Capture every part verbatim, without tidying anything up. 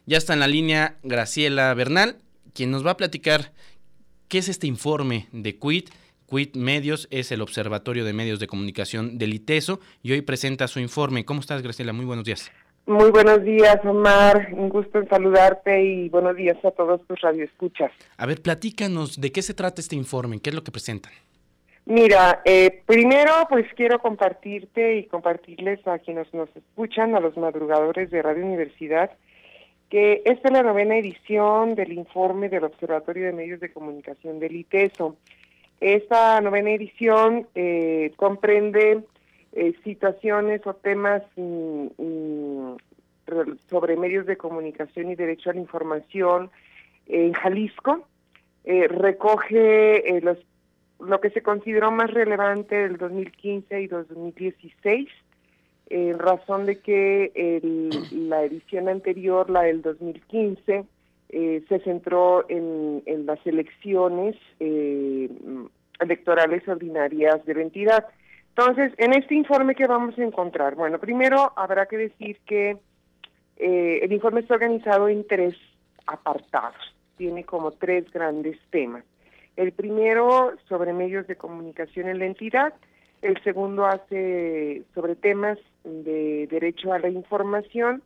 Ya está en la línea Graciela Bernal, quien nos va a platicar qué es este informe de Quid. Quid Medios es el Observatorio de Medios de Comunicación del ITESO y hoy presenta su informe. ¿Cómo estás, Graciela? Muy buenos días. Muy buenos días, Omar. Un gusto en saludarte y buenos días a todos tus radioescuchas. A ver, platícanos, ¿de qué se trata este informe? ¿Qué es lo que presentan? Mira, eh, primero pues quiero compartirte y compartirles a quienes nos escuchan, a los madrugadores de Radio Universidad, que esta es la novena edición del informe del Observatorio de Medios de Comunicación del ITESO. Esta novena edición eh, comprende eh, situaciones o temas mm, mm, sobre medios de comunicación y derecho a la información en Jalisco. Eh, recoge eh, los, lo que se consideró más relevante del dos mil quince y dos mil dieciséis, en razón de que el, la edición anterior, la del dos mil quince, eh, se centró en, en las elecciones eh, electorales ordinarias de la entidad. Entonces, en este informe, ¿qué vamos a encontrar? Bueno, primero habrá que decir que eh, el informe está organizado en tres apartados, tiene como tres grandes temas. El primero sobre medios de comunicación en la entidad, el segundo hace sobre temas de derecho a la información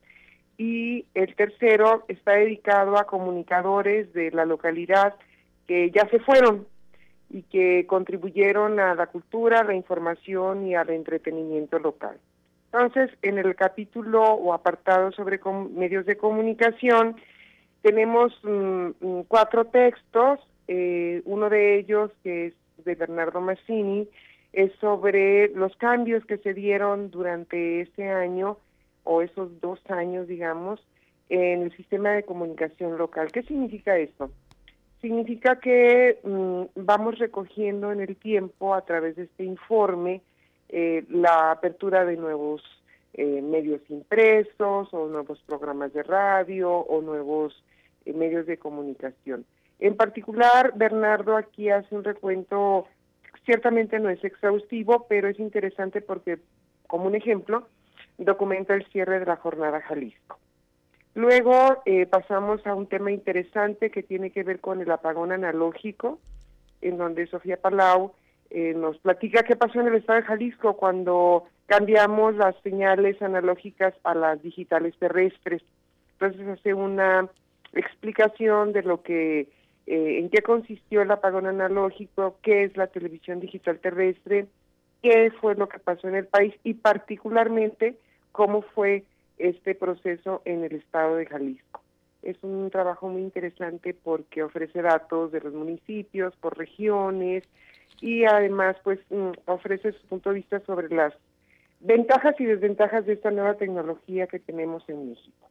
y el tercero está dedicado a comunicadores de la localidad que ya se fueron y que contribuyeron a la cultura, a la información y al entretenimiento local. Entonces, en el capítulo o apartado sobre medios de comunicación, tenemos um, cuatro textos, eh, uno de ellos, que es de Bernardo Mazzini, es sobre los cambios que se dieron durante ese año, o esos dos años, digamos, en el sistema de comunicación local. ¿Qué significa esto? Significa que mmm, vamos recogiendo en el tiempo, a través de este informe, eh, la apertura de nuevos eh, medios impresos, o nuevos programas de radio, o nuevos eh, medios de comunicación. En particular, Bernardo aquí hace un recuento, ciertamente no es exhaustivo, pero es interesante porque, como un ejemplo, documenta el cierre de la Jornada Jalisco. Luego eh, pasamos a un tema interesante que tiene que ver con el apagón analógico, en donde Sofía Palau eh, nos platica qué pasó en el estado de Jalisco cuando cambiamos las señales analógicas a las digitales terrestres. Entonces hace una explicación de lo que, eh, en qué consistió el apagón analógico, qué es la televisión digital terrestre, qué fue lo que pasó en el país y particularmente cómo fue este proceso en el estado de Jalisco. Es un trabajo muy interesante porque ofrece datos de los municipios, por regiones, y además pues ofrece su punto de vista sobre las ventajas y desventajas de esta nueva tecnología que tenemos en México.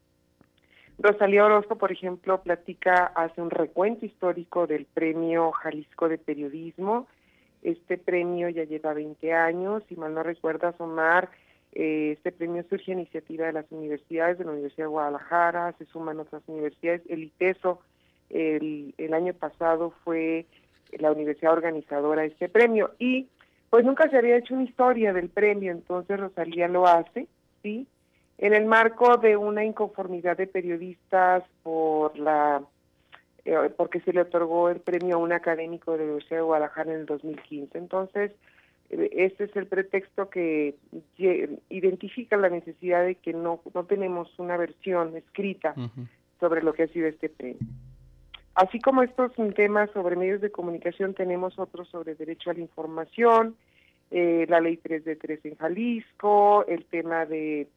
Rosalía Orozco, por ejemplo, platica, hace un recuento histórico del Premio Jalisco de Periodismo. Este premio ya lleva veinte años, si mal no recuerdas, Omar. Este premio surge a iniciativa de las universidades, de la Universidad de Guadalajara, se suman otras universidades. El ITESO el, el año pasado fue la universidad organizadora de este premio y pues nunca se había hecho una historia del premio, entonces Rosalía lo hace, ¿sí? En el marco de una inconformidad de periodistas por la eh, porque se le otorgó el premio a un académico de la Universidad de Guadalajara en el dos mil quince. Entonces, este es el pretexto que identifica la necesidad de que no, no tenemos una versión escrita uh-huh. sobre lo que ha sido este premio. Así como estos temas sobre medios de comunicación, tenemos otros sobre derecho a la información, eh, la ley tres de tres en Jalisco, el tema de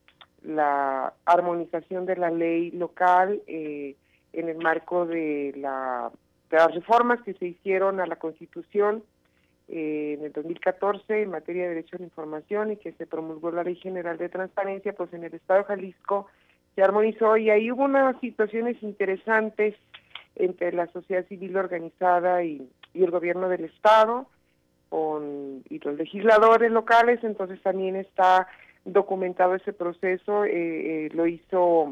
la armonización de la ley local eh, en el marco de, la, de las reformas que se hicieron a la Constitución Eh, en el dos mil catorce en materia de derecho a la información y que se promulgó la Ley General de Transparencia, pues en el estado de Jalisco se armonizó y ahí hubo unas situaciones interesantes entre la sociedad civil organizada y, y el gobierno del estado con, y los legisladores locales. Entonces también está documentado ese proceso, eh, eh, lo hizo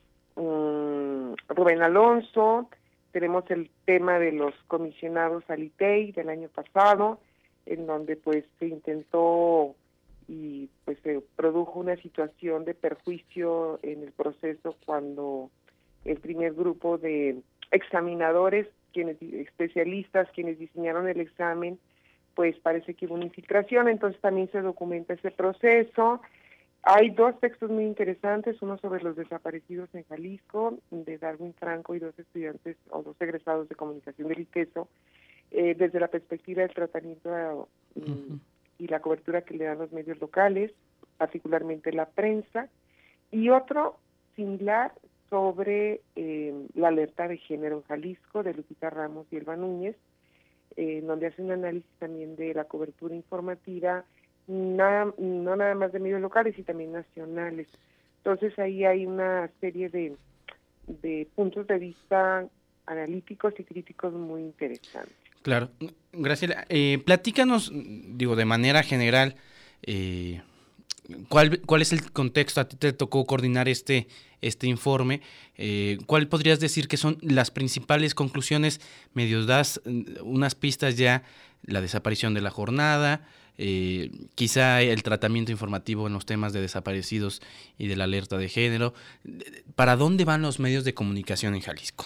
um, Rubén Alonso. Tenemos el tema de los comisionados al I T E I del año pasado, en donde pues se intentó y pues se produjo una situación de perjuicio en el proceso cuando el primer grupo de examinadores, quienes especialistas, quienes diseñaron el examen, pues parece que hubo una infiltración, entonces también se documenta ese proceso. Hay dos textos muy interesantes, uno sobre los desaparecidos en Jalisco, de Darwin Franco y dos estudiantes o dos egresados de comunicación del ITESO, eh, desde la perspectiva del tratamiento uh, uh-huh. y la cobertura que le dan los medios locales, particularmente la prensa, y otro similar sobre eh, la alerta de género en Jalisco, de Lupita Ramos y Elba Núñez, eh, donde hace un análisis también de la cobertura informativa, nada, no nada más de medios locales y también nacionales. Entonces ahí hay una serie de, de puntos de vista analíticos y críticos muy interesantes. Claro. Graciela, eh, platícanos, digo, de manera general, eh, ¿cuál, ¿cuál es el contexto? A ti te tocó coordinar este, este informe. Eh, ¿Cuál podrías decir que son las principales conclusiones? Medio das unas pistas ya, la desaparición de la jornada, eh, quizá el tratamiento informativo en los temas de desaparecidos y de la alerta de género. ¿Para dónde van los medios de comunicación en Jalisco?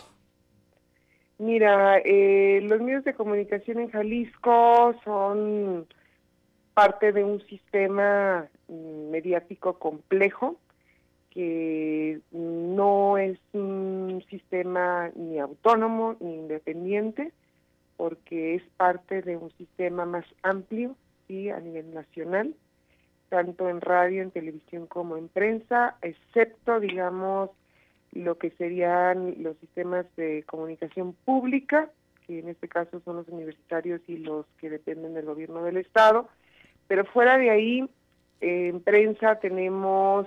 Mira, eh, los medios de comunicación en Jalisco son parte de un sistema mediático complejo que no es un sistema ni autónomo ni independiente, porque es parte de un sistema más amplio, ¿sí?, a nivel nacional, tanto en radio, en televisión como en prensa, excepto, digamos, lo que serían los sistemas de comunicación pública, que en este caso son los universitarios y los que dependen del gobierno del estado, pero fuera de ahí, en prensa tenemos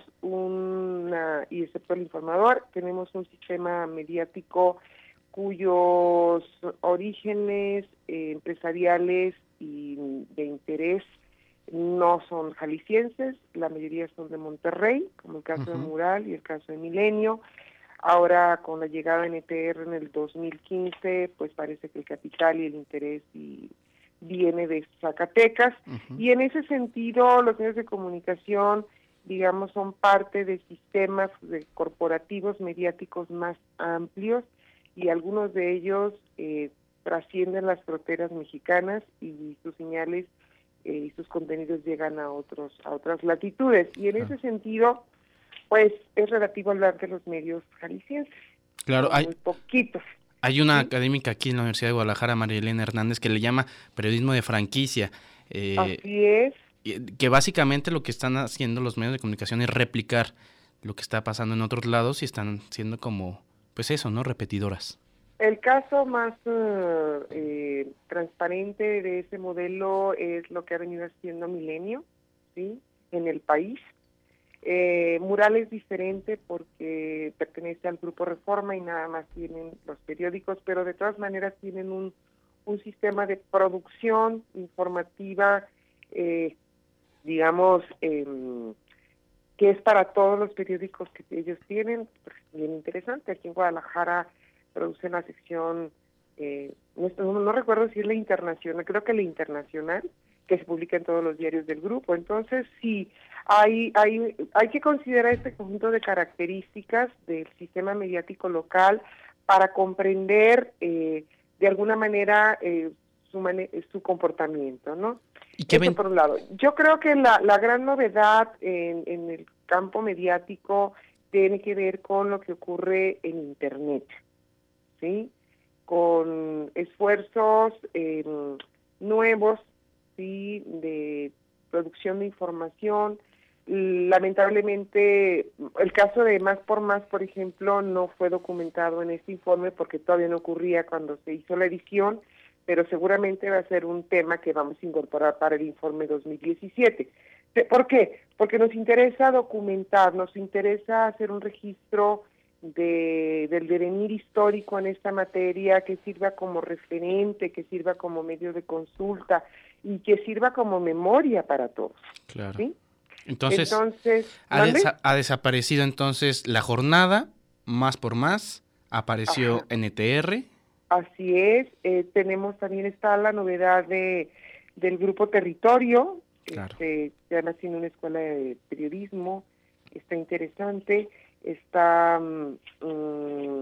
una, y excepto el informador, tenemos un sistema mediático cuyos orígenes eh, empresariales y de interés no son jaliscienses, la mayoría son de Monterrey, como el caso uh-huh. de Mural y el caso de Milenio. Ahora, con la llegada de N T R en el dos mil quince, pues parece que el capital y el interés y viene de Zacatecas, uh-huh. y en ese sentido los medios de comunicación, digamos, son parte de sistemas de corporativos mediáticos más amplios, y algunos de ellos eh, trascienden las fronteras mexicanas y sus señales eh, y sus contenidos llegan a otros a otras latitudes, y en uh-huh. ese sentido, pues es relativo hablar de los medios jaliscienses. Claro, hay muy poquitos. Hay una ¿sí? académica aquí en la Universidad de Guadalajara, María Elena Hernández, que le llama periodismo de franquicia. Eh, Así es. Que básicamente lo que están haciendo los medios de comunicación es replicar lo que está pasando en otros lados y están siendo como, pues eso, ¿no? Repetidoras. El caso más uh, eh, transparente de ese modelo es lo que ha venido haciendo Milenio, ¿sí?, en el país. Eh, Mural es diferente porque pertenece al Grupo Reforma y nada más tienen los periódicos, pero de todas maneras tienen un, un sistema de producción informativa, eh, digamos, eh, que es para todos los periódicos que ellos tienen, pues, bien interesante. Aquí en Guadalajara producen la sección, eh, no, no, no recuerdo si es la internacional, creo que la internacional, que se publica en todos los diarios del grupo. Entonces, sí, hay, hay, hay que considerar este conjunto de características del sistema mediático local para comprender eh, de alguna manera eh, su, mane- su comportamiento, ¿no? ¿Y qué Eso ven? por un lado. Yo creo que la, la gran novedad en, en el campo mediático tiene que ver con lo que ocurre en Internet, ¿sí? Con esfuerzos eh, nuevos, sí, de producción de información. Lamentablemente, el caso de Más por Más, por ejemplo, no fue documentado en este informe porque todavía no ocurría cuando se hizo la edición, pero seguramente va a ser un tema que vamos a incorporar para el informe dos mil diecisiete. ¿Por qué? Porque nos interesa documentar, nos interesa hacer un registro de, del devenir histórico en esta materia, que sirva como referente, que sirva como medio de consulta y que sirva como memoria para todos. Claro. ¿Sí? Entonces, entonces ha, desa- ha desaparecido entonces la jornada, Más por Más, apareció Ajá. N T R. Así es, eh, tenemos también está la novedad de del Grupo Territorio, Claro. este, que además tiene una escuela de periodismo, está interesante. Está um,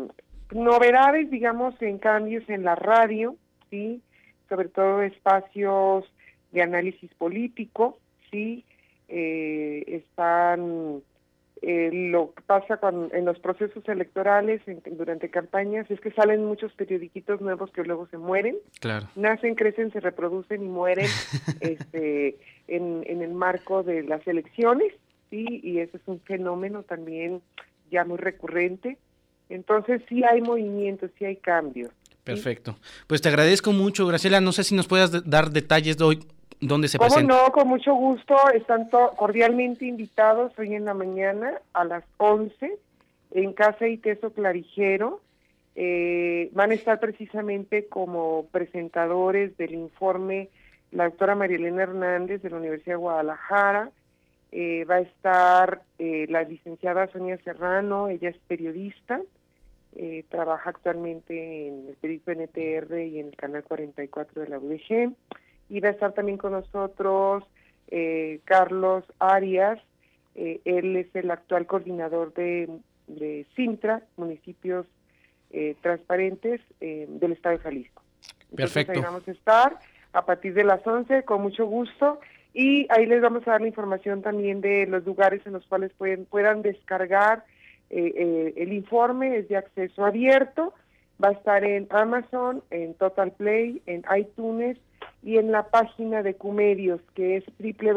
novedades, digamos, en cambios en la radio, sí, sobre todo espacios de análisis político, sí, eh, están eh, lo que pasa con, en los procesos electorales en, durante campañas es que salen muchos periodiquitos nuevos que luego se mueren, claro. nacen, crecen, se reproducen y mueren este, en, en el marco de las elecciones, sí, y ese es un fenómeno también ya muy recurrente. Entonces sí hay movimientos, sí hay cambios. Perfecto. ¿Sí? Pues te agradezco mucho, Graciela. No sé si nos puedas de- dar detalles de hoy, dónde se ¿Cómo presenta. no? Con mucho gusto. Están to- cordialmente invitados hoy en la mañana a las once en Casa Iteso Clarijero. Eh, van a estar precisamente como presentadores del informe la doctora María Elena Hernández de la Universidad de Guadalajara. Eh, va a estar eh, la licenciada Sonia Serrano, ella es periodista, eh, trabaja actualmente en el periódico N T R y en el canal cuarenta y cuatro de la U D G. Y va a estar también con nosotros eh, Carlos Arias, eh, él es el actual coordinador de, de Sintra, Municipios eh, Transparentes eh, del Estado de Jalisco. Entonces, perfecto. ahí vamos a estar a partir de las once, con mucho gusto, y ahí les vamos a dar la información también de los lugares en los cuales pueden, puedan descargar eh, eh, el informe, es de acceso abierto, va a estar en Amazon, en Total Play, en iTunes, y en la página de Qmedios, que es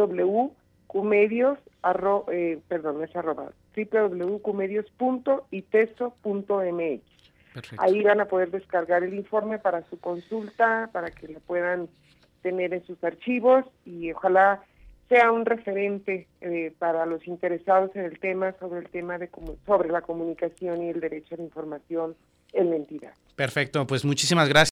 www.qmedios, arro, eh, perdón, no es arroba, www.qmedios punto iteso punto m x. Perfecto. Ahí van a poder descargar el informe para su consulta, para que lo puedan tener en sus archivos y ojalá sea un referente eh, para los interesados en el tema, sobre el tema de sobre la comunicación y el derecho a la información en la entidad. Perfecto, pues muchísimas gracias.